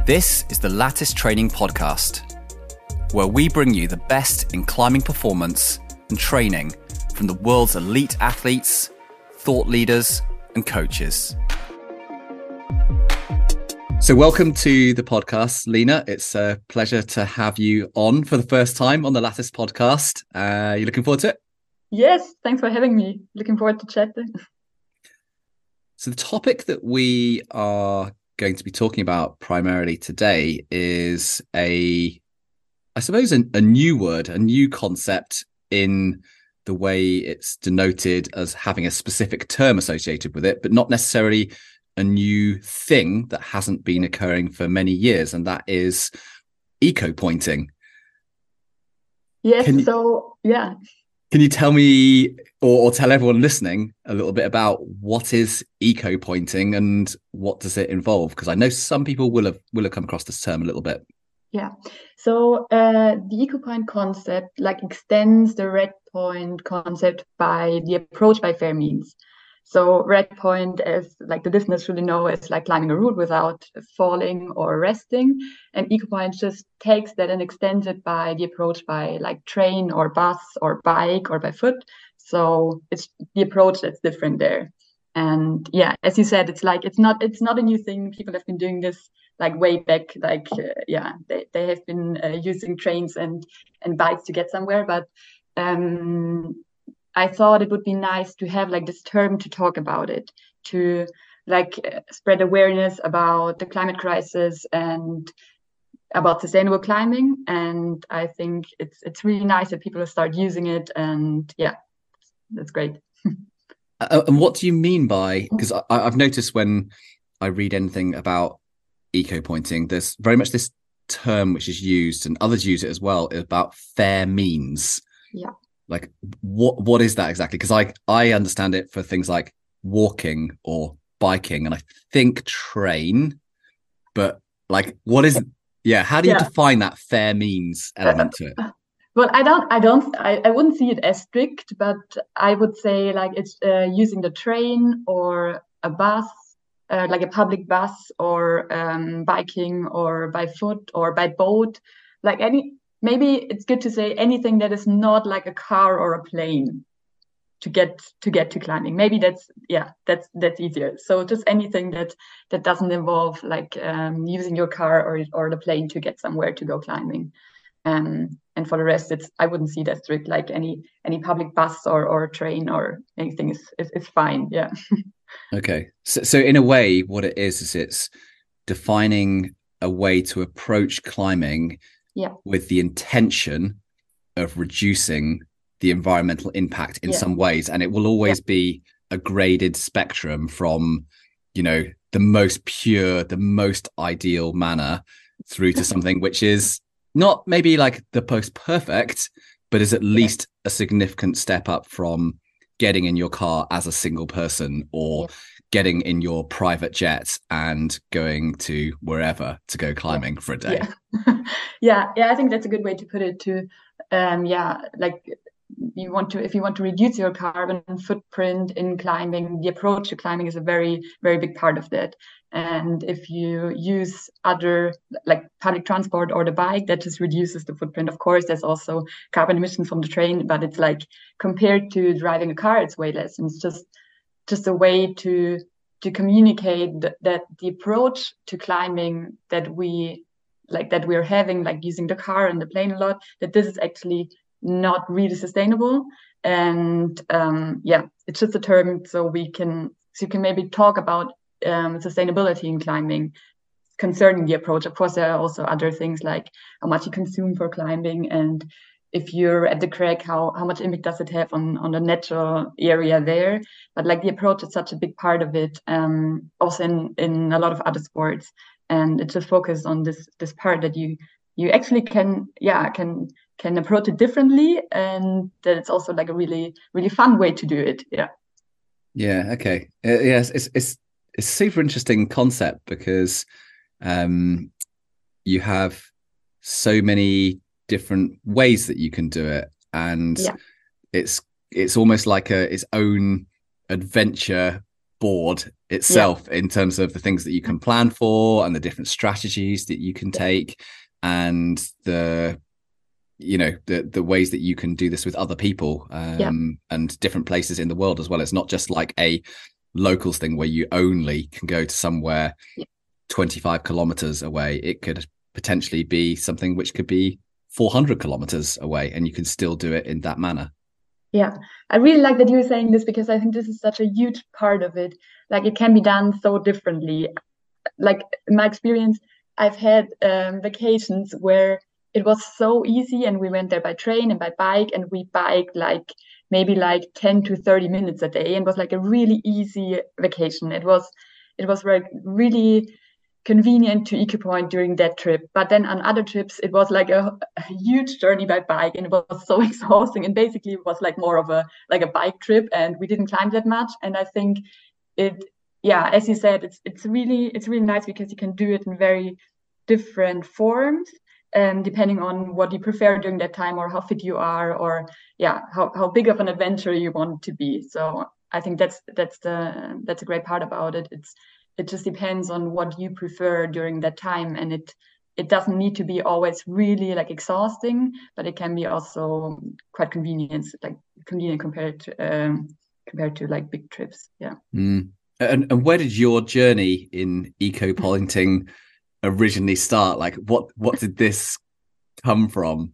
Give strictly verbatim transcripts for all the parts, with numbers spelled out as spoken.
This is the Lattice Training Podcast, where we bring you the best in climbing performance and training from the world's elite athletes, thought leaders, and coaches. So welcome to the podcast, Lena. It's a pleasure to have you on for the first time on the Lattice Podcast. Uh, you looking forward to it? Yes, thanks for having me. Looking forward to chatting. So the topic that we are going to be talking about primarily today is a, I suppose, a, a new word, a new concept in the way it's denoted as having a specific term associated with it, but not necessarily a new thing that hasn't been occurring for many years, and that is eco-pointing. Yes, can you, so yeah. Can you tell me or, or tell everyone listening a little bit about what is eco-pointing and what does it involve? Because I know some people will have will have come across this term a little bit. Yeah, so uh, the eco-point concept like extends the red point concept by the approach by fair means. So red point, as like the listeners really know, is like climbing a route without falling or resting. And eco-point just takes that and extends it by the approach by like train or bus or bike or by foot. So it's the approach that's different there. And yeah, as you said, it's like it's not it's not a new thing. People have been doing this like way back. Like uh, yeah, they they have been uh, using trains and and bikes to get somewhere, but. Um, I thought it would be nice to have like this term to talk about it, to like uh, spread awareness about the climate crisis and about sustainable climbing. And I think it's it's really nice that people start using it. And yeah, that's great. uh, and what do you mean by, because I've noticed when I read anything about eco-pointing, there's very much this term which is used, and others use it as well, about fair means. Yeah. Like what what is that exactly? Because I I understand it for things like walking or biking, and I think train, but like what is yeah how do you yeah. define that fair means element to it? Well, I don't I don't I, I wouldn't see it as strict, but I would say like it's uh, using the train or a bus, uh, like a public bus, or um, biking or by foot or by boat, like any. Maybe it's good to say anything that is not like a car or a plane to get to get to climbing. Maybe that's yeah, that's that's easier. So just anything that that doesn't involve like um, using your car or or the plane to get somewhere to go climbing. Um, and for the rest, it's I wouldn't see that strict. Like any any public bus or or train or anything is is, is fine. Yeah. Okay. So so in a way, what it is is it's defining a way to approach climbing. Yeah. With the intention of reducing the environmental impact in yeah. some ways. And it will always yeah. be a graded spectrum from, you know, the most pure, the most ideal manner through to something which is not maybe like the most perfect, but is at yeah. least a significant step up from getting in your car as a single person or yeah. getting in your private jet and going to wherever to go climbing yeah. for a day. Yeah. yeah. Yeah. I think that's a good way to put it too. Um, yeah. Like you want to, if you want to reduce your carbon footprint in climbing, the approach to climbing is a very, very big part of that. And if you use other like public transport or the bike, that just reduces the footprint. Of course, there's also carbon emissions from the train, but it's like compared to driving a car, it's way less. And it's just just a way to to communicate th- that the approach to climbing that we like that we're having, like using the car and the plane a lot, that this is actually not really sustainable. And um, yeah, it's just a term so we can so you can maybe talk about um, sustainability in climbing concerning the approach. Of course, there are also other things like how much you consume for climbing, and if you're at the crag, how how much impact does it have on on the natural area there? But like the approach is such a big part of it, um, also in in a lot of other sports, and it's just focused on this this part that you you actually can yeah can can approach it differently, and that it's also like a really really fun way to do it. Yeah. Yeah. Okay. Uh, yes. It's it's it's a super interesting concept because um, you have so many different ways that you can do it, and yeah. it's it's almost like a its own adventure board Yeah. itself in terms of the things that you can plan for and the different strategies that you can take and the you know the the ways that you can do this with other people um Yeah. and different places in the world as well. It's not just like a locals thing where you only can go to somewhere Yeah. twenty-five kilometers away. It could potentially be something which could be four hundred kilometers away, and you can still do it in that manner. Yeah, I really like that you're saying this because I think this is such a huge part of it. Like it can be done so differently. Like in my experience, I've had um, vacations where it was so easy and we went there by train and by bike and we biked like maybe like ten to thirty minutes a day and was like a really easy vacation. It was it was like really convenient to Eco Point during that trip. But then on other trips, it was like a, a huge journey by bike, and it was so exhausting. And basically, it was like more of a like a bike trip, and we didn't climb that much. And I think it, yeah, as you said, it's it's really it's really nice because you can do it in very different forms. Um, depending on what you prefer during that time or how fit you are or yeah how, how big of an adventure you want to be. So I think that's that's the that's a great part about it. It's it just depends on what you prefer during that time, and it it doesn't need to be always really like exhausting, but it can be also quite convenient, like convenient compared to um, compared to like big trips. Yeah. Mm. And, and where did your journey in eco pointing originally start? Like what what did this come from?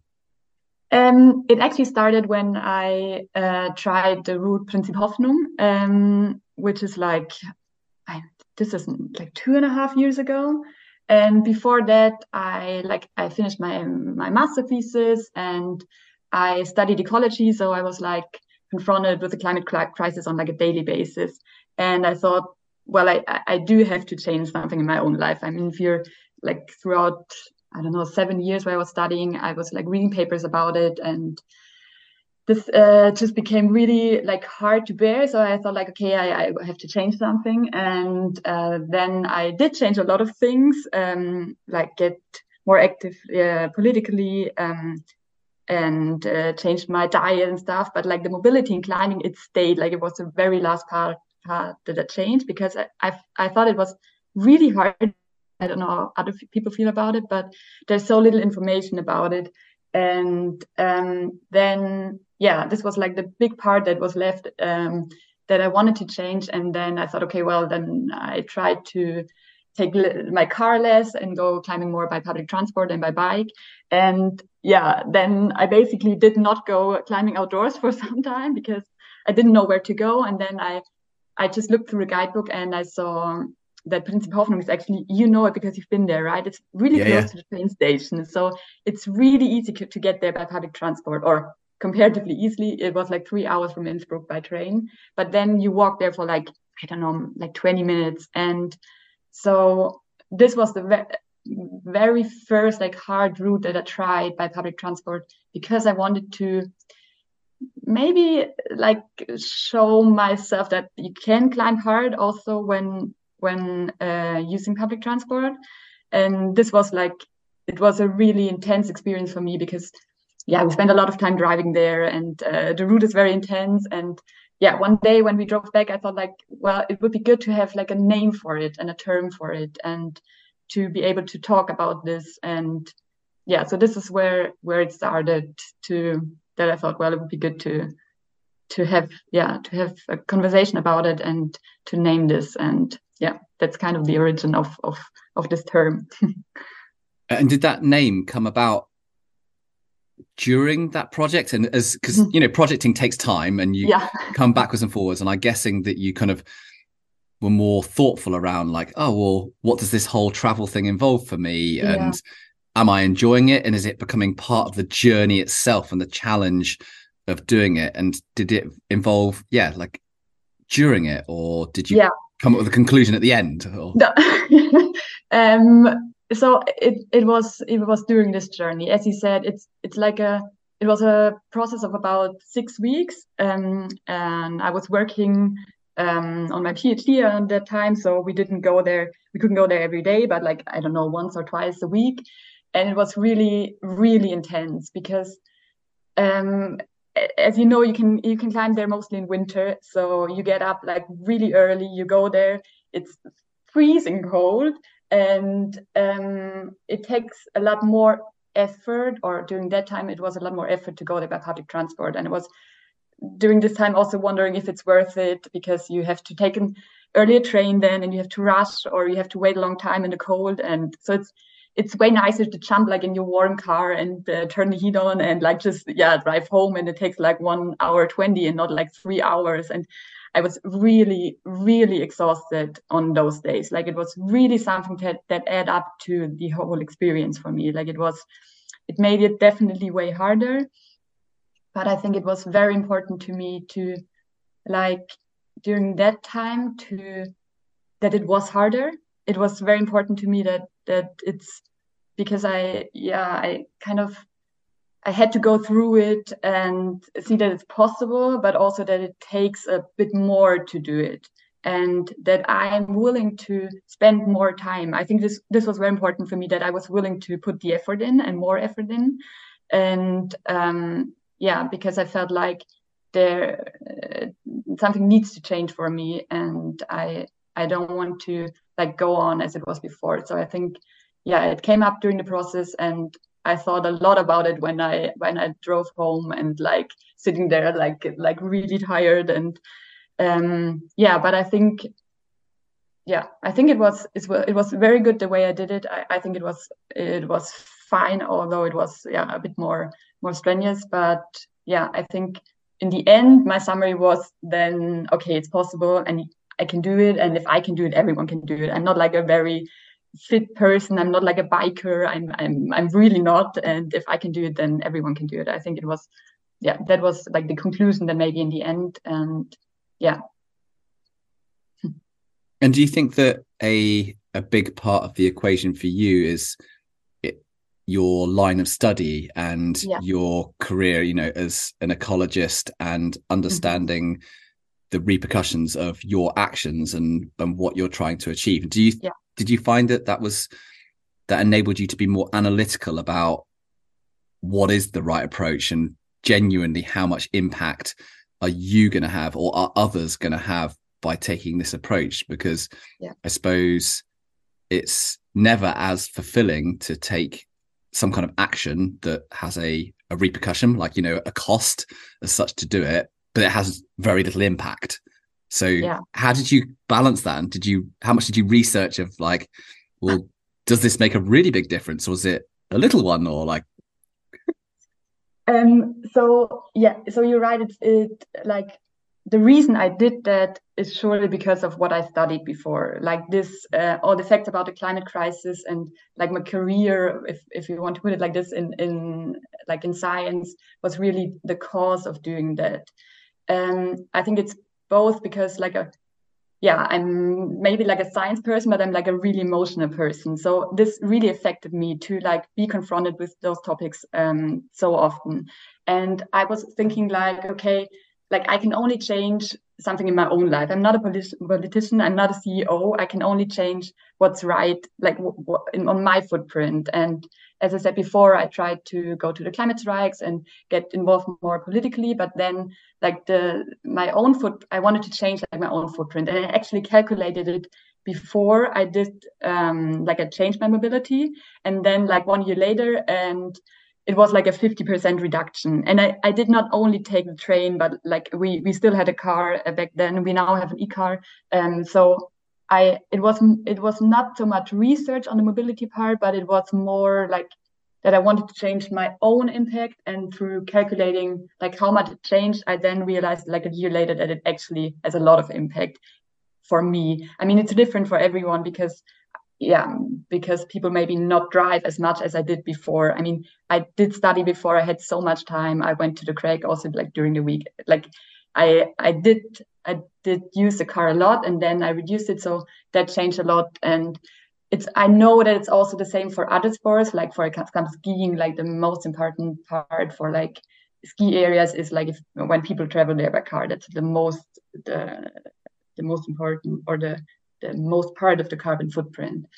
Um, it actually started when I uh, tried the route Prinzip Hoffnung, um, which is like I, this is like two and a half years ago. And before that, I like I finished my my master thesis and I studied ecology. So I was like confronted with the climate crisis on like a daily basis. And I thought, well, I I do have to change something in my own life. I mean, if you're like throughout I don't know seven years where I was studying, I was like reading papers about it and this uh, just became really like hard to bear. So I thought like, okay, I, I have to change something. And uh, then I did change a lot of things, um, like get more active uh, politically um, and uh, changed my diet and stuff. But like the mobility and climbing, it stayed. Like it was the very last part, part that I changed because I, I, I thought it was really hard. I don't know how other people feel about it, but there's so little information about it. And um, then, yeah, this was like the big part that was left um, that I wanted to change. And then I thought, okay, well, then I tried to take my car less and go climbing more by public transport and by bike. And yeah, then I basically did not go climbing outdoors for some time because I didn't know where to go. And then I, I just looked through a guidebook and I saw that Prinzip Hoffnung is actually, you know it because you've been there, right? It's really Yeah, close yeah. to the train station. So it's really easy to get there by public transport or comparatively easily. It was like three hours from Innsbruck by train. But then you walk there for like, I don't know, like twenty minutes. And so this was the ve- very first like hard route that I tried by public transport because I wanted to maybe like show myself that you can climb hard also when when uh, using public transport. And this was like it was a really intense experience for me because yeah we spent a lot of time driving there and uh, the route is very intense. And yeah, one day when we drove back I thought like, well, it would be good to have like a name for it and a term for it and to be able to talk about this. And yeah, so this is where where it started to that I thought, well, it would be good to to have yeah to have a conversation about it and to name this. And yeah, that's kind of the origin of of of this term. And did that name come about during that project? And as because you know projecting takes time and you Yeah. come backwards and forwards, and I'm guessing that you kind of were more thoughtful around like, oh well, what does this whole travel thing involve for me, Yeah. and am I enjoying it, and is it becoming part of the journey itself and the challenge of doing it? And did it involve yeah like during it, or did you Yeah. come up with a conclusion at the end? Or... No. um so it it was it was during this journey, as you said. It's it's like a it was a process of about six weeks. Um and I was working um on my PhD at that time, so we didn't go there we couldn't go there every day, but like I don't know, once or twice a week. And it was really really intense because um as you know, you can you can climb there mostly in winter. So you get up like really early, you go there, it's freezing cold, and um, it takes a lot more effort, or during that time it was a lot more effort to go there by public transport. And it was during this time also wondering if it's worth it, because you have to take an earlier train then, and you have to rush, or you have to wait a long time in the cold. And so it's it's way nicer to jump like in your warm car and uh, turn the heat on and like just yeah drive home, and it takes like one hour twenty and not like three hours. And I was really really exhausted on those days. Like it was really something that that add up to the whole experience for me. Like it was, it made it definitely way harder. But I think it was very important to me to, like, during that time, to that it was harder. It was very important to me that that it's because I yeah I kind of I had to go through it and see that it's possible, but also that it takes a bit more to do it, and that I'm willing to spend more time. I think this this was very important for me, that I was willing to put the effort in and more effort in, and um, yeah, because I felt like there uh, something needs to change for me, and I I don't want to like go on as it was before. So I think yeah, it came up during the process, and I thought a lot about it when I when I drove home and like sitting there like like really tired. And um yeah, but I think yeah, I think it was it was very good the way I did it. I, I think it was it was fine, although it was yeah a bit more more strenuous. But yeah, I think in the end my summary was then okay, it's possible and I can do it, and if I can do it, everyone can do it. I'm not like a very fit person. I'm not like a biker. I'm I'm I'm really not. And if I can do it, then everyone can do it. I think it was yeah, that was like the conclusion then maybe in the end. And yeah. And do you think that a a big part of the equation for you is it, your line of study and Yeah. your career, you know, as an ecologist, and understanding mm-hmm. the repercussions of your actions and and what you're trying to achieve? Do you yeah. did you find that that was that enabled you to be more analytical about what is the right approach, and genuinely how much impact are you going to have, or are others going to have, by taking this approach? Because yeah. I suppose it's never as fulfilling to take some kind of action that has a, a repercussion, like, you know, a cost as such to do it, but it has very little impact. So yeah. How did you balance that? And did you, how much did you research of like, well, does this make a really big difference? Or was it a little one, or like? Um, so yeah, so you're right. It's it like the reason I did that is surely because of what I studied before, like this, uh, all the facts about the climate crisis, and like my career, if if you want to put it like this, in in like in science, was really the cause of doing that. Um, I think it's both because like a yeah, I'm maybe like a science person, but I'm like a really emotional person. So this really affected me to like be confronted with those topics um, so often. And I was thinking like, okay, like I can only change something in my own life. I'm not a politi- politician. I'm not a C E O. I can only change what's right, like w- w- in, on my footprint. And as I said before, I tried to go to the climate strikes and get involved more politically, but then like the my own foot, I wanted to change like my own footprint, and I actually calculated it before I did um, like I changed my mobility, and then like one year later, and it was like a fifty percent reduction. And I, I did not only take the train, but like we we still had a car back then. We now have an e-car, and um, so I it was it was not so much research on the mobility part, but it was more like that I wanted to change my own impact. And through calculating like how much it changed, I then realized like a year later that it actually has a lot of impact for me. I mean, it's different for everyone because yeah, because people maybe not drive as much as I did before. I mean, I did study before. I had so much time. I went to the Craig also like during the week. Like I I did I did use the car a lot, and then I reduced it. So that changed a lot. And it's I know that it's also the same for other sports. Like for example, skiing, like the most important part for like ski areas is like if when people travel there by car, that's the most the the most important, or the the most part of the carbon footprint.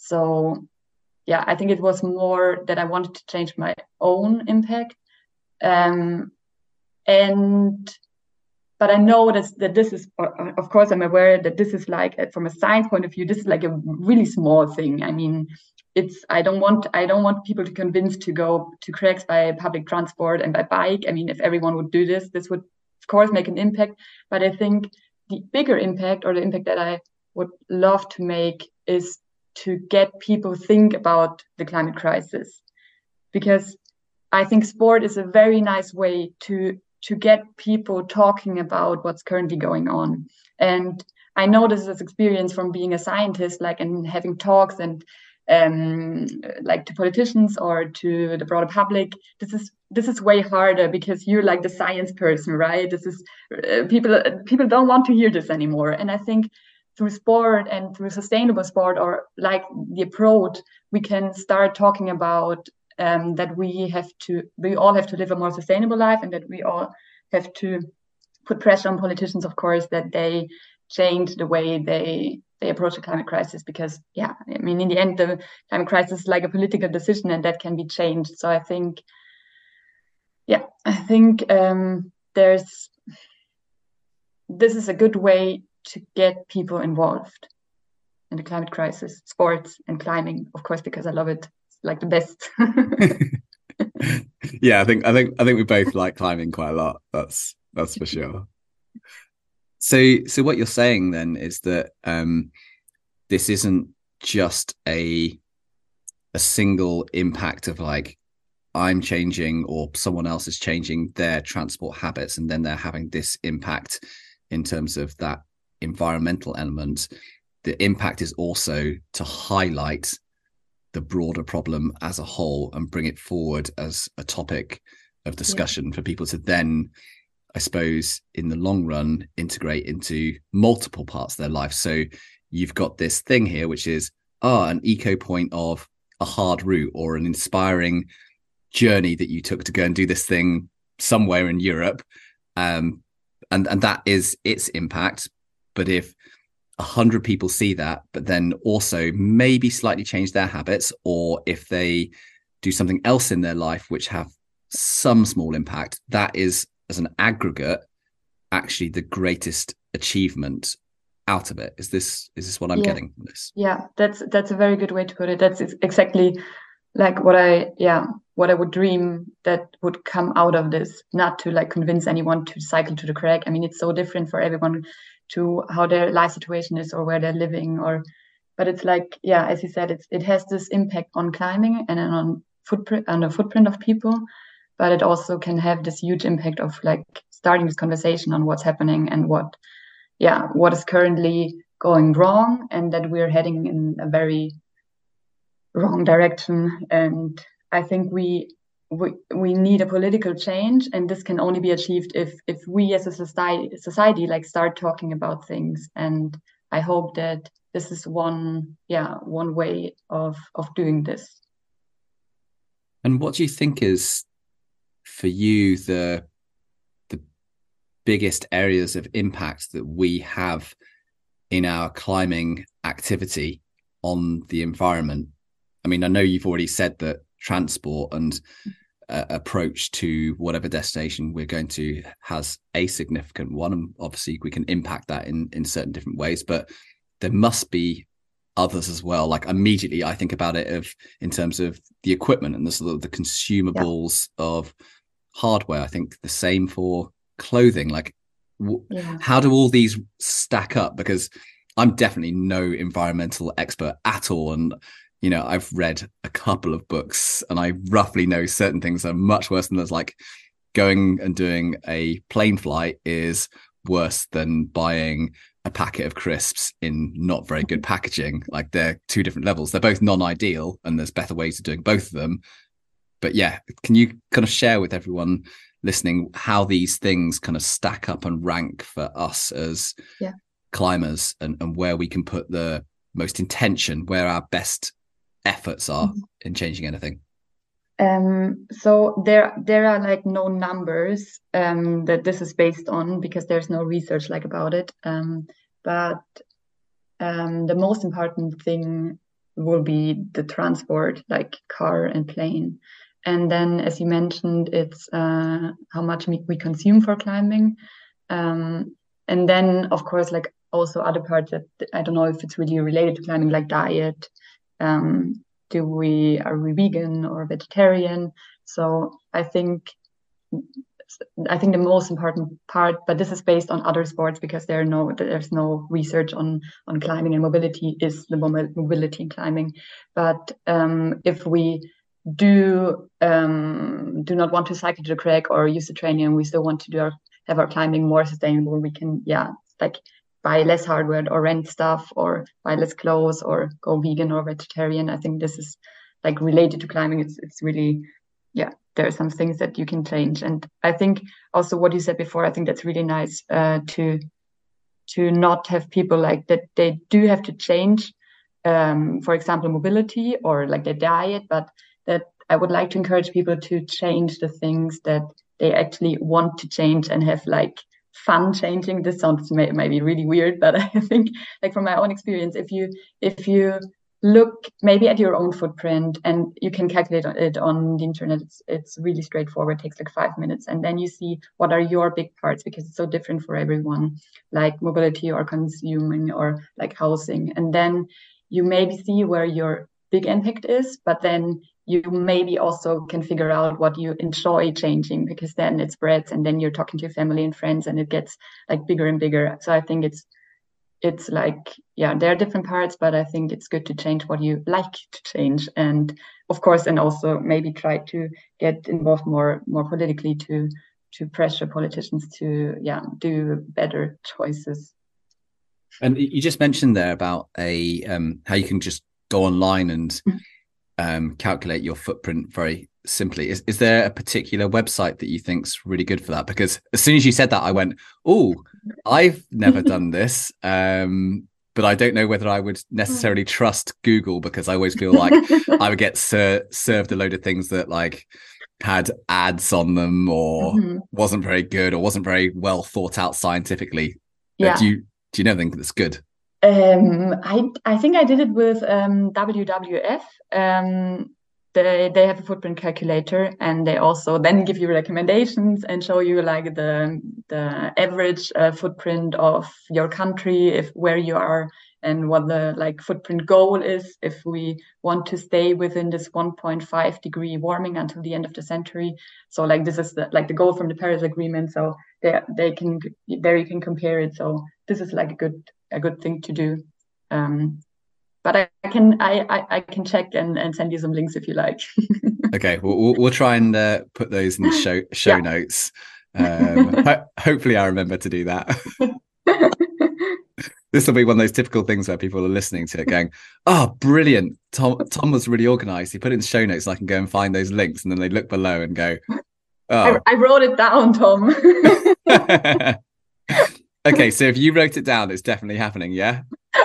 So yeah, I think it was more that I wanted to change my own impact. Um, and but I know that, that this is, of course, I'm aware that this is like, from a science point of view, this is like a really small thing. I mean, it's, I don't want, I don't want people to convince to go to cracks by public transport and by bike. I mean, if everyone would do this, this would, of course, make an impact. But I think the bigger impact, or the impact that I would love to make, is to get people think about the climate crisis, because I think sport is a very nice way to to get people talking about what's currently going on. And I know this is experience from being a scientist, like, and having talks and um, like to politicians or to the broader public. This is this is way harder because you're like the science person, right? This is uh, people people don't want to hear this anymore. And I think through sport and through sustainable sport, or like the approach, we can start talking about um, that we have to, we all have to live a more sustainable life, and that we all have to put pressure on politicians, of course, that they change the way they they approach the climate crisis. Because, yeah, I mean, in the end, the climate crisis is like a political decision, and that can be changed. So I think, yeah, I think um, there's, this is a good way to get people involved in the climate crisis, sports and climbing, of course, because I love it. It's like the best. Yeah, I think I think I think we both like climbing quite a lot. That's that's for sure. So so what you're saying then is that um, this isn't just a a single impact of like, I'm changing or someone else is changing their transport habits, and then they're having this impact in terms of that environmental element. The impact is also to highlight the broader problem as a whole and bring it forward as a topic of discussion, yeah, for people to then, I suppose, in the long run, integrate into multiple parts of their life. So you've got this thing here, which is ah, an eco point of a hard route or an inspiring journey that you took to go and do this thing somewhere in Europe. Um, and, and that is its impact. But if a hundred people see that, but then also maybe slightly change their habits, or if they do something else in their life which have some small impact, that is, as an aggregate, actually the greatest achievement out of it. Is this is this what I'm yeah. getting from this? Yeah, that's that's a very good way to put it. That's exactly like what I yeah what I would dream that would come out of this. Not to like convince anyone to cycle to the crack. I mean, it's so different for everyone to how their life situation is or where they're living, or but it's like, yeah, as you said, it's it has this impact on climbing and on footprint on the footprint of people, but it also can have this huge impact of like starting this conversation on what's happening and what yeah what is currently going wrong, and that we're heading in a very wrong direction. And I think we we we need a political change, and this can only be achieved if if we as a society society like start talking about things. And I hope that this is one yeah one way of of doing this. And what do you think is, for you, the the biggest areas of impact that we have in our climbing activity on the environment? I mean, I know you've already said that transport and uh, approach to whatever destination we're going to has a significant one, and obviously we can impact that in in certain different ways, but there must be others as well. Like, immediately I think about it of in terms of the equipment and the sort of the consumables, yeah, of hardware. I think the same for clothing. Like, w- yeah. how do all these stack up? Because I'm definitely no environmental expert at all, and you know, I've read a couple of books and I roughly know certain things are much worse than others. Like, going and doing a plane flight is worse than buying a packet of crisps in not very good packaging. Like, they're two different levels. They're both non-ideal, and there's better ways of doing both of them. But yeah, can you kind of share with everyone listening how these things kind of stack up and rank for us as yeah. climbers, and, and where we can put the most intention, where our best efforts are mm-hmm. in changing anything? Um, so there there are like no numbers um, that this is based on, because there's no research like about it. Um, but um, the most important thing will be the transport, like car and plane. And then, as you mentioned, it's uh, how much we consume for climbing. Um, and then, of course, like also other parts that I don't know if it's really related to climbing, like diet. Um, do we are we vegan or vegetarian? So I think I think the most important part, but this is based on other sports because there are no there's no research on on climbing and mobility, is the mobility in climbing. But um, if we do um, do not want to cycle to the crag or use the trainer, and we still want to do our have our climbing more sustainable, we can yeah like buy less hardware or rent stuff or buy less clothes or go vegan or vegetarian. I think this is like related to climbing. It's it's really yeah, there are some things that you can change. And I think also what you said before, I think that's really nice uh, to to not have people like that. They do have to change, um, for example, mobility or like their diet, but that I would like to encourage people to change the things that they actually want to change and have like fun changing. This sounds may, maybe really weird, but I think like from my own experience, if you if you look maybe at your own footprint and you can calculate it on the internet, it's it's really straightforward. It takes like five minutes, and then you see what are your big parts because it's so different for everyone, like mobility or consuming or like housing, and then you maybe see where your big impact is, but then you maybe also can figure out what you enjoy changing, because then it spreads and then you're talking to your family and friends and it gets like bigger and bigger. So I think it's it's like, yeah, there are different parts, but I think it's good to change what you like to change. And of course, and also maybe try to get involved more, more politically to, to pressure politicians to, yeah, do better choices. And you just mentioned there about a, um, how you can just go online and um, calculate your footprint very simply. Is, is there a particular website that you think's really good for that? Because as soon as you said that, I went, oh, I've never done this, um, but I don't know whether I would necessarily trust Google, because I always feel like I would get ser- served a load of things that like had ads on them or mm-hmm. wasn't very good or wasn't very well thought out scientifically. Yeah. Uh, do you do you know anything that's good? Um, I I think I did it with um, W W F. Um, They, they have a footprint calculator, and they also then give you recommendations and show you like the the average uh, footprint of your country, if where you are, and what the like footprint goal is if we want to stay within this one point five degree warming until the end of the century. So like this is the, like the goal from the Paris Agreement. So they they can there you can compare it. So this is like a good a good thing to do. Um, But I can I, I, I can check and, and send you some links if you like. Okay, we'll, we'll we'll try and uh, put those in the show show yeah. notes. Um, ho- hopefully, I remember to do that. This will be one of those typical things where people are listening to it, going, "Oh, brilliant! Tom Tom was really organised. He put it in the show notes, so I can go and find those links." And then they look below and go, "Oh, I, I wrote it down, Tom." Okay, so if you wrote it down, it's definitely happening, yeah.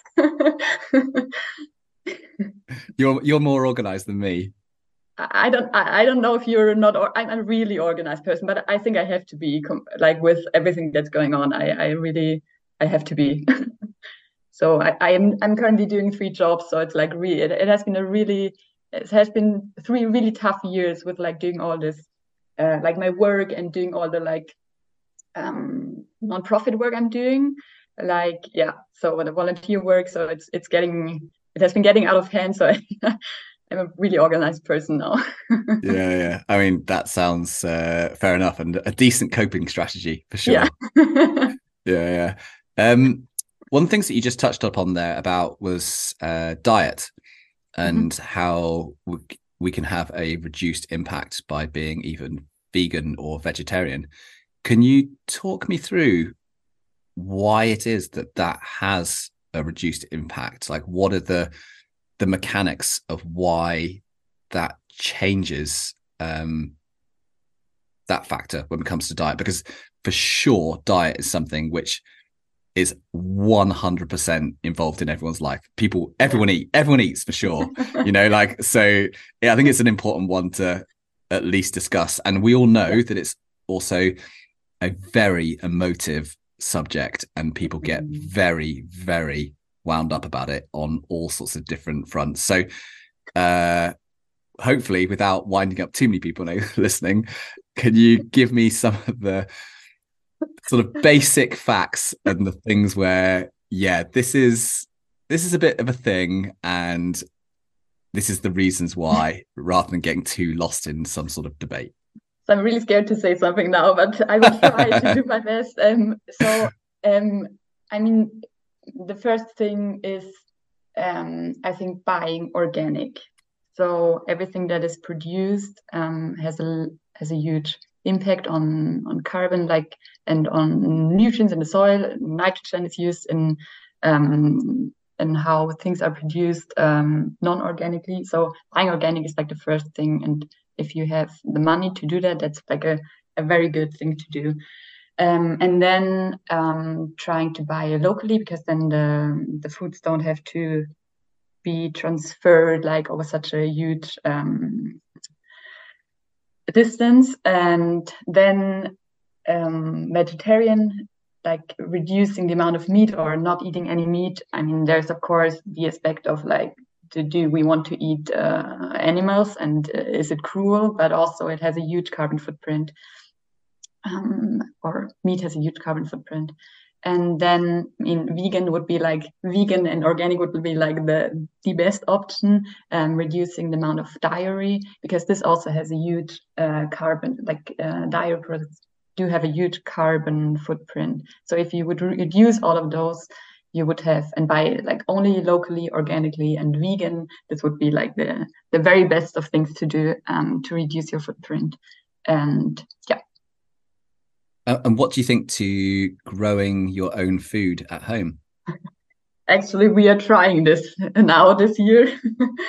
You're you're more organized than me. I don't I, I don't know if you're not, or I'm a really organized person, but I think I have to be like with everything that's going on. I I really I have to be. So I I am I'm currently doing three jobs, so it's like really it, it has been a really it has been three really tough years with like doing all this uh, like my work and doing all the like um non-profit work I'm doing, like yeah so the volunteer work, so it's it's getting it has been getting out of hand, so I, I'm a really organized person now. yeah yeah I mean, that sounds uh, fair enough, and a decent coping strategy for sure. Yeah. yeah yeah um one of the things that you just touched upon there about was uh diet and mm-hmm. how we, we can have a reduced impact by being even vegan or vegetarian. Can you talk me through why it is that that has a reduced impact? Like, what are the the mechanics of why that changes um, that factor when it comes to diet? Because for sure, diet is something which is one hundred percent involved in everyone's life. People, everyone eat, everyone eats for sure. You know, like, so yeah, I think it's an important one to at least discuss. And we all know that it's also a very emotive subject, and people get very, very wound up about it on all sorts of different fronts. So uh, hopefully, without winding up too many people listening, can you give me some of the sort of basic facts and the things where, yeah, this is this is a bit of a thing, and this is the reasons why, rather than getting too lost in some sort of debate. So I'm really scared to say something now, but I will try to do my best. Um, so, um, I mean, the first thing is, um, I think, buying organic. So everything that is produced um, has a has a huge impact on on carbon, like and on nutrients in the soil. Nitrogen is used in um, and how things are produced um, non-organically. So buying organic is like the first thing, and if you have the money to do that, that's like a, a very good thing to do. Um, and then um, trying to buy locally, because then the the foods don't have to be transferred like over such a huge um, distance. And then um, vegetarian, like reducing the amount of meat or not eating any meat. I mean, there's of course the aspect of like, to do we want to eat uh, animals, and uh, is it cruel? But also it has a huge carbon footprint, um, or meat has a huge carbon footprint. And then, I mean, vegan would be like vegan and organic would be like the the best option, um, reducing the amount of dairy, because this also has a huge uh, carbon, like uh, dairy products do have a huge carbon footprint. So if you would reduce all of those, you would have, and buy like only locally, organically, and vegan, this would be like the the very best of things to do um, to reduce your footprint. And yeah. Uh, and what do you think to growing your own food at home? Actually, we are trying this now this year.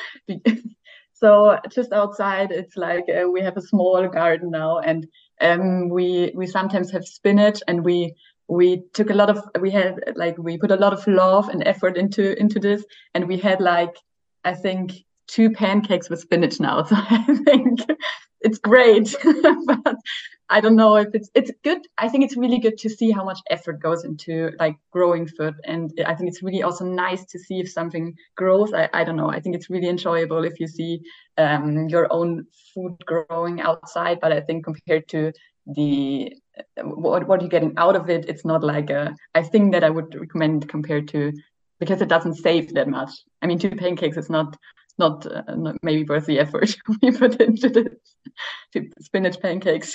So just outside, it's like uh, we have a small garden now, and um, we we sometimes have spinach, and we we took a lot of we had like we put a lot of love and effort into into this, and we had like I think two pancakes with spinach now. So I think it's great, but I don't know if it's it's good. I think it's really good to see how much effort goes into like growing food, and I think it's really also nice to see if something grows. I, I don't know. I think it's really enjoyable if you see um, your own food growing outside. But I think compared to the what what you're getting out of it, it's not like a I think that I would recommend compared to, because it doesn't save that much. I mean, two pancakes is not not, uh, not maybe worth the effort we put into this spinach pancakes.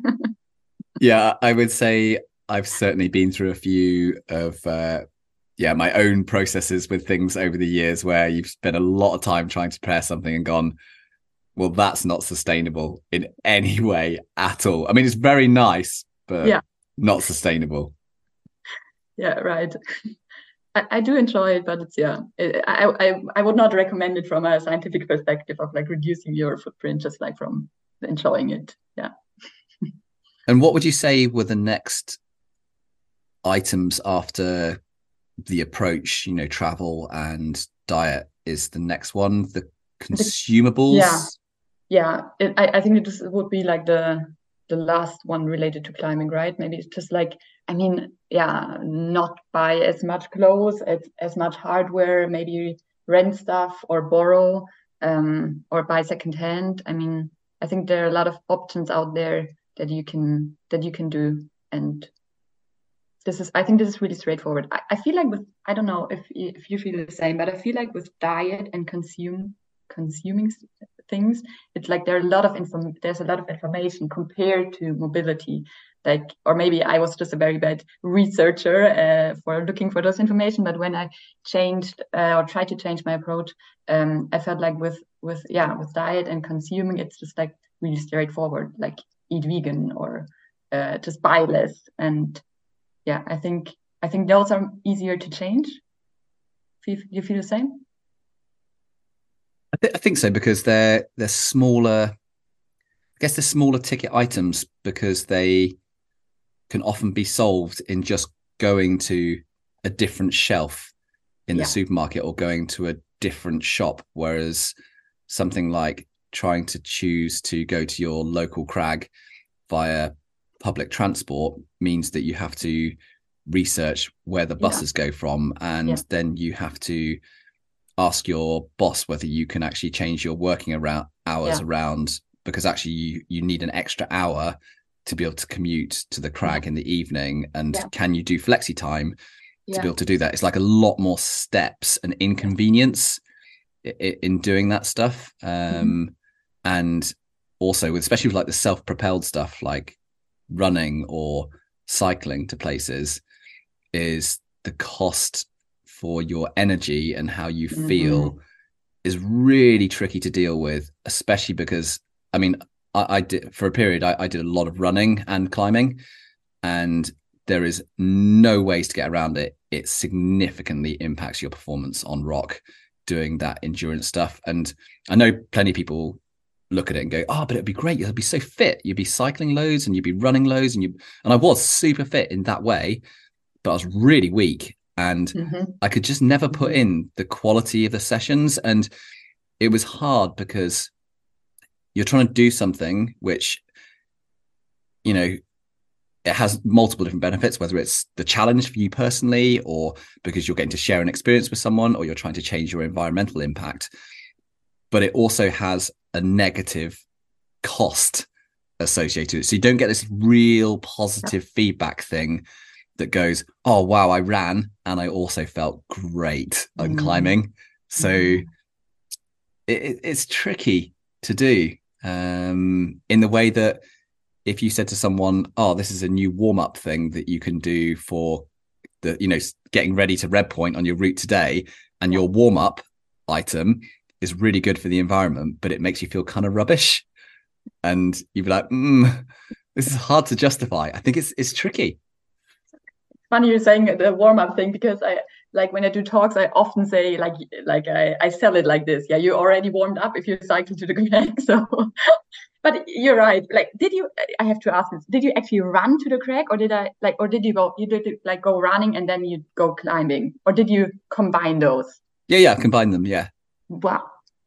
Yeah, I would say I've certainly been through a few of uh, yeah, my own processes with things over the years where you've spent a lot of time trying to prepare something and gone, well, that's not sustainable in any way at all. I mean, it's very nice, but yeah, not sustainable. Yeah, right. I, I do enjoy it, but it's yeah, it, I, I I would not recommend it from a scientific perspective of like reducing your footprint, just like from enjoying it. Yeah. And what would you say were the next items after the approach, you know, travel and diet is the next one, the consumables? Yeah, yeah. It, I, I think it just would be like the the last one related to climbing, right? Maybe it's just like, I mean, yeah, not buy as much clothes, as, as much hardware, maybe rent stuff or borrow, um, or buy secondhand. I mean, I think there are a lot of options out there that you can that you can do. And this is I think this is really straightforward. I, I feel like with I don't know if if you feel the same, but I feel like with diet and consume consuming things, it's like there are a lot of inform there's a lot of information compared to mobility. Like, or maybe I was just a very bad researcher uh, for looking for those information. But when I changed uh, or tried to change my approach, um, I felt like with with yeah with diet and consuming, it's just like really straightforward. Like eat vegan or uh, just buy less. And yeah, I think I think those are easier to change. Do you, you feel the same? I, th- I think so, because they're they're smaller. I guess they're smaller ticket items because they can often be solved in just going to a different shelf in the yeah. supermarket or going to a different shop. Whereas something like trying to choose to go to your local crag via public transport means that you have to research where the buses yeah. go from, and yeah. then you have to ask your boss whether you can actually change your working around hours yeah. around, because actually you, you need an extra hour to be able to commute to the crag yeah. in the evening? And yeah. can you do flexi time yeah. to be able to do that? It's like a lot more steps and inconvenience in, in doing that stuff. Um, mm-hmm. And also with, especially with like the self-propelled stuff, like running or cycling to places, is the cost for your energy and how you feel mm-hmm. is really tricky to deal with, especially because, I mean, I, I did for a period, I, I did a lot of running and climbing, and there is no ways to get around it. It significantly impacts your performance on rock doing that endurance stuff. And I know plenty of people look at it and go, oh, but it'd be great. You'd be so fit. You'd be cycling loads and you'd be running loads. And you, and I was super fit in that way, but I was really weak. And mm-hmm. I could just never put in the quality of the sessions. And it was hard because you're trying to do something which, you know, it has multiple different benefits, whether it's the challenge for you personally, or because you're getting to share an experience with someone, or you're trying to change your environmental impact. But it also has a negative cost associated with it. So you don't get this real positive yeah. feedback thing that goes, oh, wow, I ran and I also felt great on mm. climbing. So mm. it, it's tricky to do um, in the way that if you said to someone, oh, this is a new warm-up thing that you can do for the, you know, getting ready to Red Point on your route today, and your warm-up item is really good for the environment, but it makes you feel kind of rubbish. And you'd be like, mm, this is hard to justify. I think it's it's tricky. Funny you're saying the warm-up thing, because I like when I do talks, I often say like like I, I sell it like this. Yeah, you already warmed up if you cycle to the crag. So, but you're right. Like, did you? I have to ask this. Did you actually run to the crag, or did I like, or did you go? You did like go running and then you go climbing, or did you combine those? Yeah, yeah, combine them. Yeah. Wow.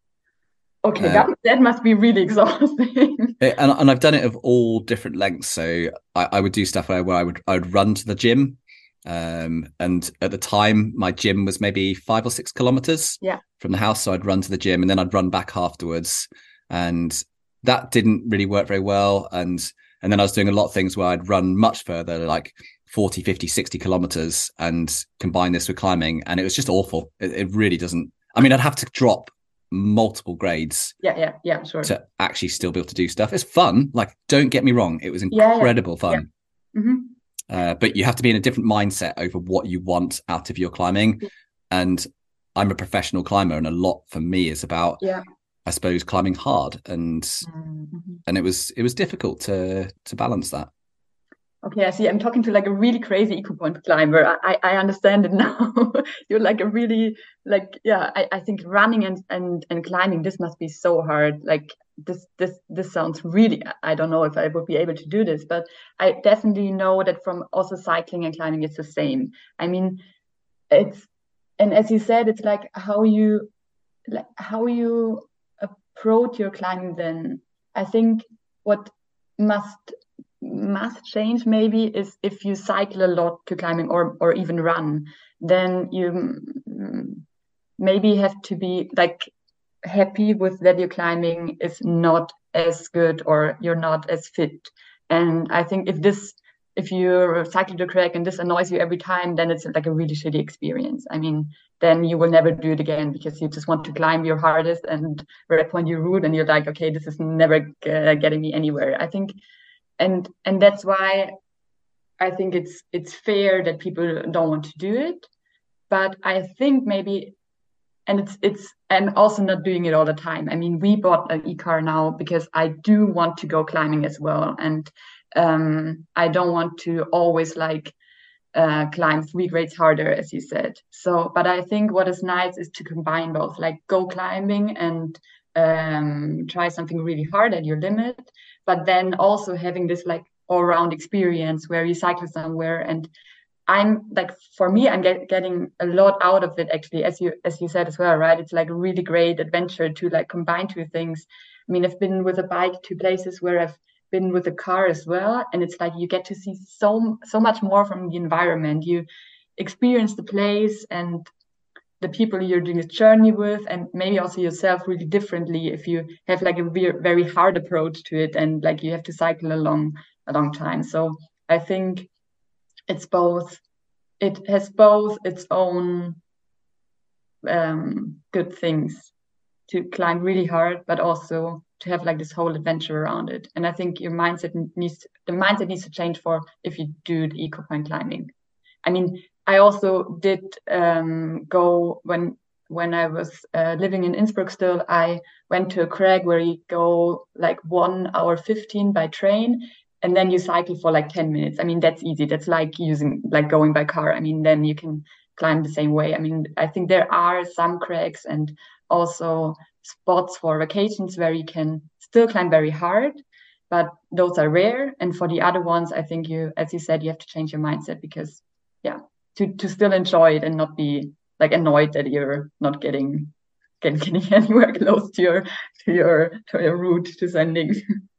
Okay, uh, that that must be really exhausting. and and I've done it of all different lengths. So I, I would do stuff where, where I would I would run to the gym. Um, and at the time, my gym was maybe five or six kilometers yeah. from the house. So I'd run to the gym and then I'd run back afterwards. And that didn't really work very well. And and then I was doing a lot of things where I'd run much further, like forty, fifty, sixty kilometers, and combine this with climbing. And it was just awful. It, it really doesn't. I mean, I'd have to drop multiple grades. Yeah, yeah, yeah, sure. To actually still be able to do stuff. It's fun. Like, don't get me wrong. It was incredible yeah, yeah. fun. Yeah. Mm-hmm. Uh, but you have to be in a different mindset over what you want out of your climbing. Yeah. And I'm a professional climber, and a lot for me is about, yeah. I suppose, climbing hard. And mm-hmm. and it was it was difficult to to balance that. Okay, I see. I'm talking to like a really crazy eco-point climber. I, I understand it now. You're like a really like yeah. I, I think running and, and and climbing, this must be so hard. Like this this this sounds really. I don't know if I would be able to do this, but I definitely know that from also cycling and climbing, it's the same. I mean, it's and as you said, it's like how you like how you approach your climbing. Then I think what must must change maybe is if you cycle a lot to climbing, or or even run, then you maybe have to be like happy with that your climbing is not as good, or you're not as fit. And I think if this if you cycle to crag and this annoys you every time, then it's like a really shitty experience. I mean, then you will never do it again, because you just want to climb your hardest and Red Point your route, and you're like, okay, this is never uh, getting me anywhere. I think And and that's why I think it's it's fair that people don't want to do it. But I think maybe, and it's it's I'm also not doing it all the time. I mean, we bought an e-car now because I do want to go climbing as well, and um, I don't want to always like uh, climb three grades harder, as you said. So, but I think what is nice is to combine both, like go climbing and um, try something really hard at your limit, but then also having this like all-round experience where you cycle somewhere. And I'm like, for me, I'm get, getting a lot out of it, actually, as you as you said as well, right? It's like a really great adventure to like combine two things. I mean, I've been with a bike to places where I've been with a car as well, and it's like you get to see so so much more from the environment. You experience the place and the people you're doing this journey with, and maybe also yourself really differently if you have like a very, very hard approach to it, and like you have to cycle along a long time. So I think it's both, it has both its own um, good things to climb really hard, but also to have like this whole adventure around it. And I think your mindset needs to, the mindset needs to change for if you do the eco point climbing. I mean, I also did um, go when when I was uh, living in Innsbruck still, I went to a crag where you go like one hour fifteen by train, and then you cycle for like ten minutes. I mean, that's easy. That's like using, like going by car. I mean, then you can climb the same way. I mean, I think there are some crags and also spots for vacations where you can still climb very hard, but those are rare. And for the other ones, I think you, as you said, you have to change your mindset because, yeah, to, to still enjoy it and not be like annoyed that you're not getting getting, getting anywhere close to your to your to your route to sending.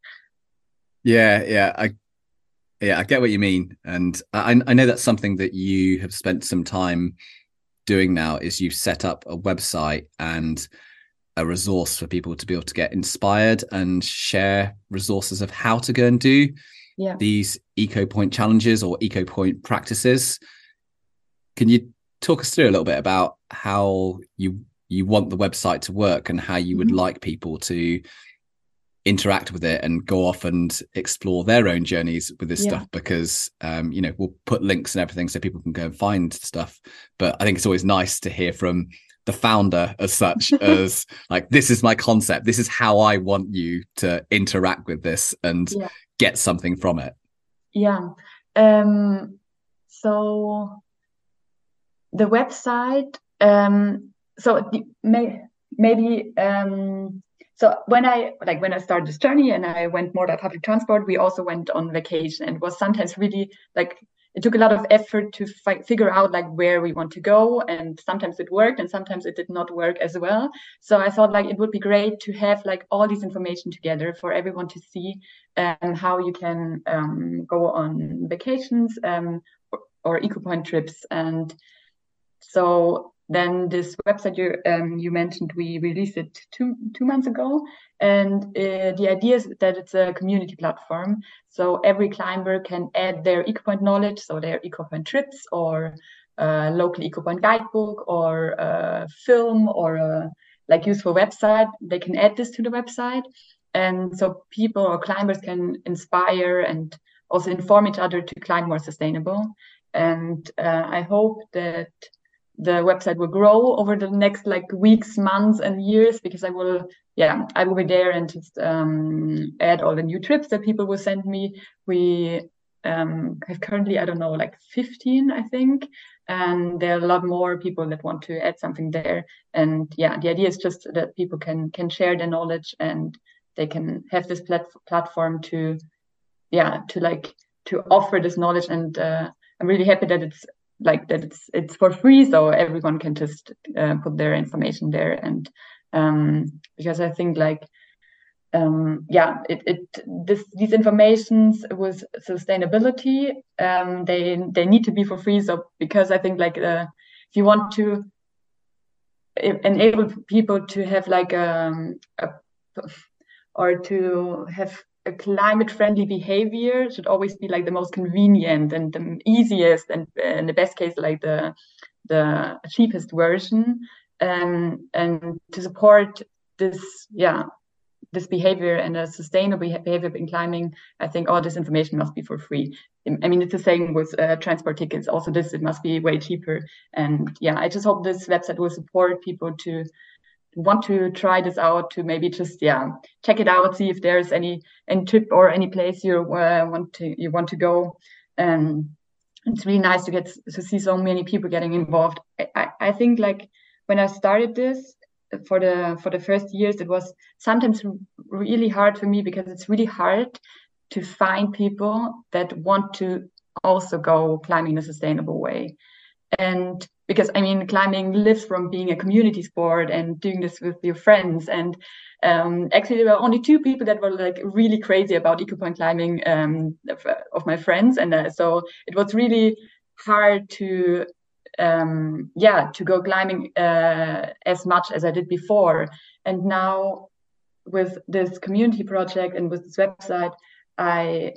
Yeah, yeah, I yeah, I get what you mean, and I I know that's something that you have spent some time doing now. Is you've set up a website and a resource for people to be able to get inspired and share resources of how to go and do yeah. these eco point challenges or eco point practices. Can you talk us through a little bit about how you you want the website to work and how you would mm-hmm. like people to interact with it and go off and explore their own journeys with this yeah. stuff? Because um you know, we'll put links and everything so people can go and find stuff, but I think it's always nice to hear from the founder as such as like, this is my concept, this is how I want you to interact with this and yeah. get something from it. Yeah. Um so the website, um so the, may, maybe um so when I like when I started this journey and I went more by public transport, we also went on vacation, and it was sometimes really like, it took a lot of effort to fi- figure out like where we want to go, and sometimes it worked and sometimes it did not work as well. So I thought like it would be great to have like all this information together for everyone to see um, how you can um, go on vacations um, or, or eco point trips. And so then this website you um, you mentioned, we released it two two months ago, and uh, the idea is that it's a community platform. So every climber can add their eco point knowledge, so their eco point trips or a local eco point guidebook or a film or a like useful website. They can add this to the website, and so people or climbers can inspire and also inform each other to climb more sustainable. And uh, I hope that the website will grow over the next like weeks, months, and years, because I will, yeah, I will be there and just um, add all the new trips that people will send me. We um, have currently, I don't know, like fifteen, I think, and there are a lot more people that want to add something there. And yeah, the idea is just that people can can share their knowledge and they can have this plat- platform to, yeah, to like to offer this knowledge. And uh, I'm really happy that it's like that it's it's for free, so everyone can just uh, put their information there. And um because I think like um yeah it it this these informations with sustainability, um they they need to be for free. So because I think like uh, if you want to enable people to have like um a, or to have a climate friendly behavior, should always be like the most convenient and the easiest and in the best case like the the cheapest version. Um, and to support this, yeah, this behavior and a sustainable behavior in climbing, I think all this information must be for free. I mean, it's the same with uh, transport tickets. Also, this, it must be way cheaper. And yeah, I just hope this website will support people to want to try this out, to maybe just yeah check it out, see if there's any any trip or any place you uh, want to you want to go. And it's really nice to get to see so many people getting involved. I, I think like when I started this for the for the first years, it was sometimes really hard for me, because it's really hard to find people that want to also go climbing in a sustainable way. And because I mean, climbing lives from being a community sport and doing this with your friends. And um, actually, there were only two people that were like really crazy about eco point climbing um, of, of my friends, and uh, so it was really hard to um, yeah to go climbing uh, as much as I did before. And now with this community project and with this website, I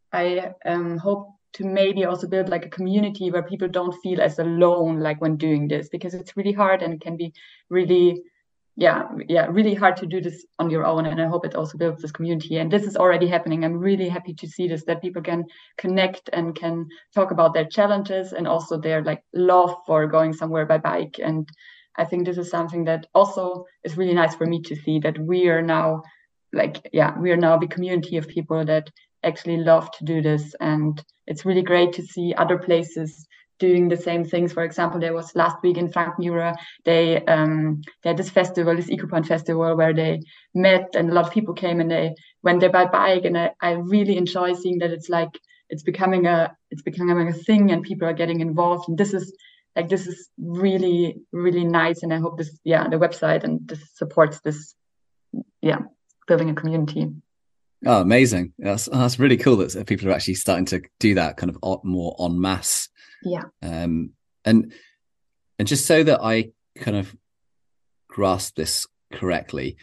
I um, hope to maybe also build like a community where people don't feel as alone, like when doing this, because it's really hard and it can be really, yeah, yeah, really hard to do this on your own. And I hope it also builds this community. And this is already happening. I'm really happy to see this, that people can connect and can talk about their challenges and also their like love for going somewhere by bike. And I think this is something that also is really nice for me to see, that we are now like, yeah, we are now the community of people that actually love to do this. And it's really great to see other places doing the same things. For example, there was last week in Frankenjura, they um they had this festival, this EcoPoint festival, where they met and a lot of people came and they went there by bike. And I, I really enjoy seeing that it's like it's becoming a it's becoming a thing and people are getting involved. And this is like this is really, really nice. And I hope this, yeah, the website and this supports this, yeah, building a community. Oh, amazing. That's that's really cool that people are actually starting to do that kind of more en masse. Yeah. Um, and and just so that I kind of grasp this correctly,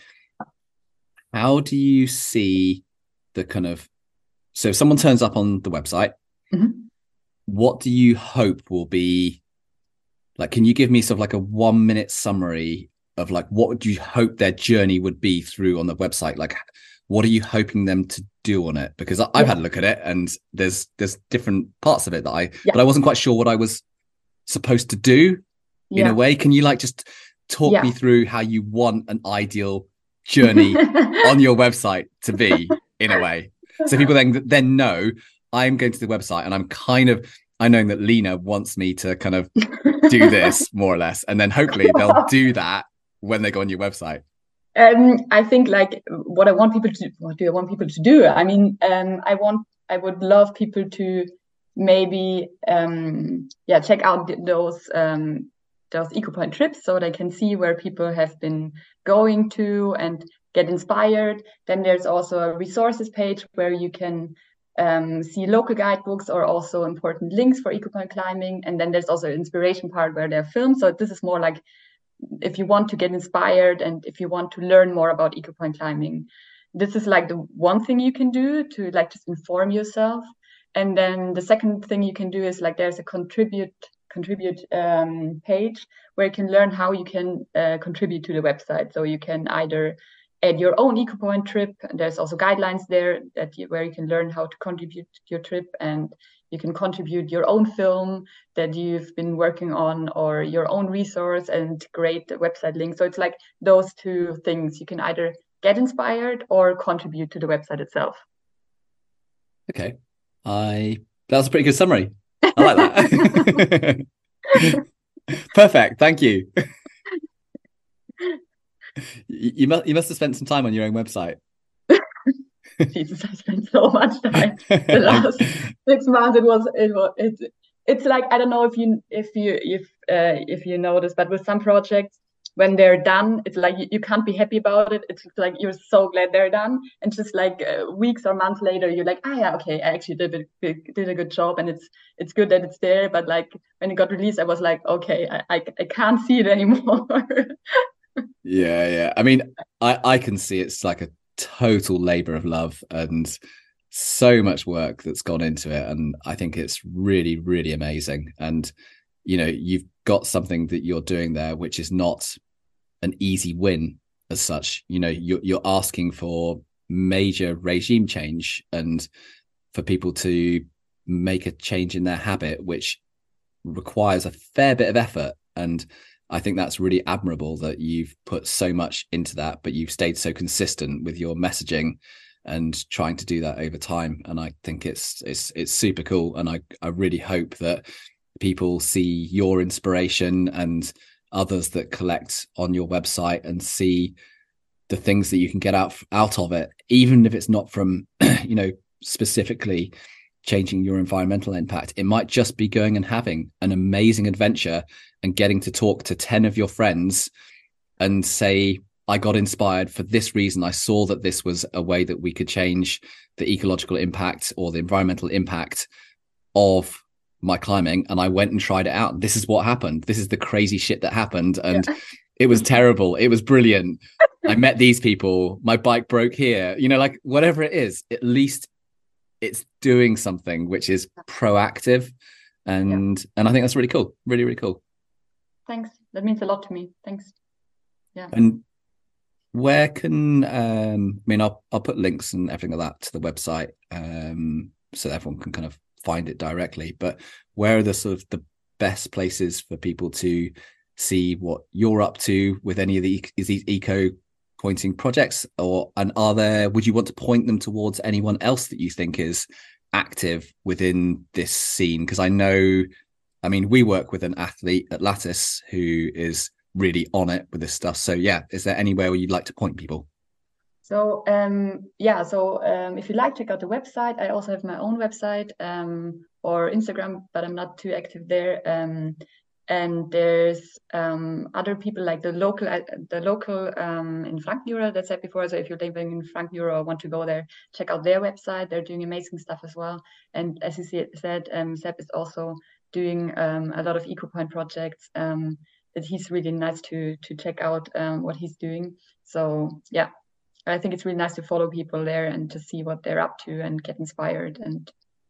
how do you see the kind of, so if someone turns up on the website, mm-hmm. what do you hope will be, like, can you give me sort of like a one minute summary of like, what would you hope their journey would be through on the website? Like, what are you hoping them to do on it? Because I've yeah. had a look at it and there's there's different parts of it that I, yeah. but I wasn't quite sure what I was supposed to do yeah. in a way. Can you like just talk yeah. me through how you want an ideal journey on your website to be in a way? So people then then know I'm going to the website and I'm kind of, I know that Lena wants me to kind of do this more or less. And then hopefully they'll do that when they go on your website. Um, I think like what I want people to, what do I want people to do? I mean, um, I want, I would love people to maybe, um, yeah, check out th- those, um, those EcoPoint trips so they can see where people have been going to and get inspired. Then there's also a resources page where you can um, see local guidebooks or also important links for EcoPoint climbing. And then there's also an inspiration part where they're filmed. So this is more like, if you want to get inspired and if you want to learn more about EcoPoint climbing, this is like the one thing you can do to like just inform yourself. And then the second thing you can do is like there's a contribute contribute um, page where you can learn how you can uh, contribute to the website. So you can either add your own EcoPoint trip. There's also guidelines there that you, where you can learn how to contribute to your trip, and you can contribute your own film that you've been working on or your own resource and create a website link. So it's like those two things. You can either get inspired or contribute to the website itself. Okay. I that was a pretty good summary. I like that. Perfect. Thank you. You must you must have spent some time on your own website. Jesus, I spent so much time the last six months. It was it was it's it's like I don't know if you if you if uh, if you know this, but with some projects when they're done, it's like you, you can't be happy about it. It's like you're so glad they're done, and just like uh, weeks or months later, you're like, ah, yeah, okay, I actually did a did a good job, and it's it's good that it's there. But like when it got released, I was like, okay, I I, I can't see it anymore. yeah, yeah. I mean, I I can see it's like a total labor of love and so much work that's gone into it, and I think it's really, really amazing. And you know, you've got something that you're doing there which is not an easy win as such. You know, you're, you're asking for major regime change and for people to make a change in their habit, which requires a fair bit of effort. And I think that's really admirable that you've put so much into that, but you've stayed so consistent with your messaging and trying to do that over time. And I think it's it's it's super cool. And I, I really hope that people see your inspiration and others that collect on your website and see the things that you can get out out of it, even if it's not from, you know, specifically changing your environmental impact. It might just be going and having an amazing adventure and getting to talk to ten of your friends and say, I got inspired for this reason. I saw that this was a way that we could change the ecological impact or the environmental impact of my climbing. And I went and tried it out. This is what happened. This is the crazy shit that happened. And yeah. It was terrible. It was brilliant. I met these people. My bike broke here, you know, like whatever it is, at least it's doing something which is proactive, and yeah. and I think that's really cool, really really cool. Thanks, that means a lot to me. Thanks. Yeah. And where can um I mean I'll I'll put links and everything like that to the website um so that everyone can kind of find it directly, but where are the sort of the best places for people to see what you're up to with any of the is these eco pointing projects, or and are there would you want to point them towards anyone else that you think is active within this scene? Because I know, I mean, we work with an athlete at Lattice who is really on it with this stuff. So yeah, is there anywhere where you'd like to point people? So um yeah, so um if you like, check out the website. I also have my own website um or Instagram, but I'm not too active there. Um and there's um other people like the local uh, the local um in Frankenjura that I said before. So if you're living in Frankenjura or want to go there, check out their website. They're doing amazing stuff as well. And as you see, said, um Seb is also doing um a lot of EcoPoint projects. Um that he's really nice to to check out um what he's doing. So yeah, I think it's really nice to follow people there and to see what they're up to and get inspired. And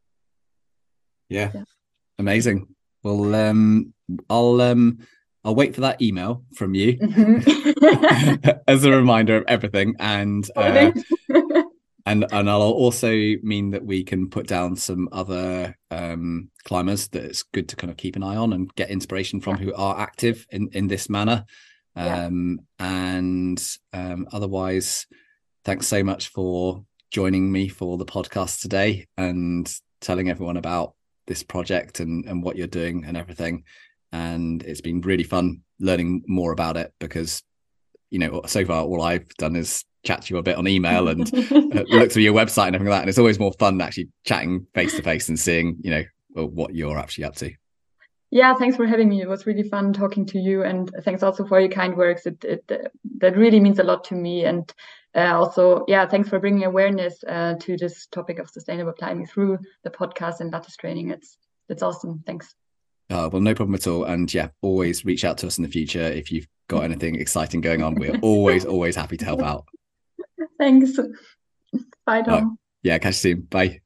yeah, yeah. Amazing. Well, um, I'll um, I'll wait for that email from you mm-hmm. as a reminder of everything, and uh, and and I'll also mean that we can put down some other um, climbers that it's good to kind of keep an eye on and get inspiration from, yeah. who are active in in this manner. Um, yeah. And um, otherwise, thanks so much for joining me for the podcast today and telling everyone about this project and, and what you're doing and everything. And it's been really fun learning more about it, because, you know, so far all I've done is chat to you a bit on email and look through your website and everything like that. And it's always more fun actually chatting face to face and seeing, you know, what you're actually up to. Yeah, thanks for having me. It was really fun talking to you, and thanks also for your kind words. It, it that really means a lot to me. And uh, also, yeah, thanks for bringing awareness uh, to this topic of sustainable climbing through the podcast and Lattice training. It's it's awesome. Thanks. Oh, well, no problem at all. And yeah, always reach out to us in the future if you've got anything exciting going on. We're always, always happy to help out. Thanks. Bye, Tom. Right. Yeah, catch you soon. Bye.